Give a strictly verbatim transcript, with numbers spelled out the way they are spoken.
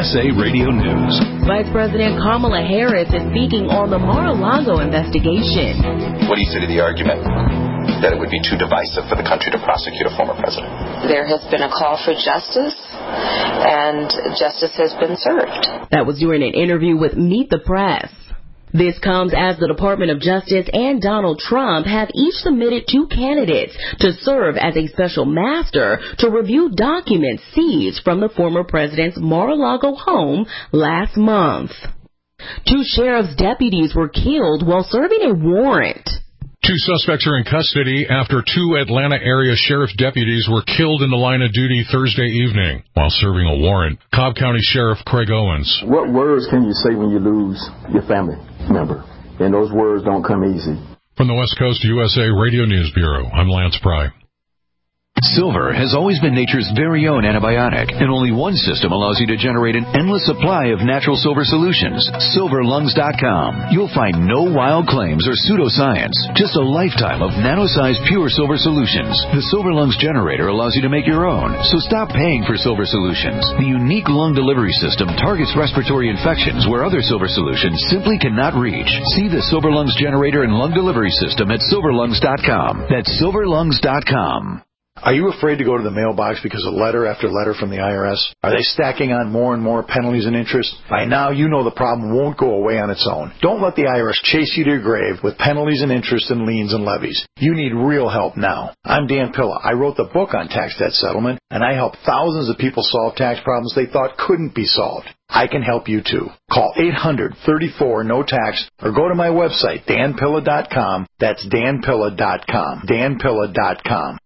S A Radio News. Vice President Kamala Harris is speaking on the Mar-a-Lago investigation. What do you say to the argument that it would be too divisive for the country to prosecute a former president? There has been a call for justice, and justice has been served. That was during an interview with Meet the Press. This comes as the Department of Justice and Donald Trump have each submitted two candidates to serve as a special master to review documents seized from the former president's Mar-a-Lago home last month. Two sheriff's deputies were killed while serving a warrant. Two suspects are in custody after two Atlanta area sheriff deputies were killed in the line of duty Thursday evening while serving a warrant. Cobb County Sheriff Craig Owens. What words can you say when you lose your family member? And those words don't come easy. From the West Coast U S A Radio News Bureau, I'm Lance Pry. Silver has always been nature's very own antibiotic, and only one system allows you to generate an endless supply of natural silver solutions. silver lungs dot com. You'll find no wild claims or pseudoscience, just a lifetime of nano-sized pure silver solutions. The Silver Lungs generator allows you to make your own, so stop paying for silver solutions. The unique lung delivery system targets respiratory infections where other silver solutions simply cannot reach. See the Silver Lungs generator and lung delivery system at silver lungs dot com. That's silver lungs dot com. Are you afraid to go to the mailbox because of letter after letter from the I R S? Are they stacking on more and more penalties and interest? By now, you know the problem won't go away on its own. Don't let the I R S chase you to your grave with penalties and interest and liens and levies. You need real help now. I'm Dan Pilla. I wrote the book on tax debt settlement, and I help thousands of people solve tax problems they thought couldn't be solved. I can help you too. Call eight hundred, thirty-four, no tax or go to my website, dan pilla dot com. That's dan pilla dot com. dan pilla dot com.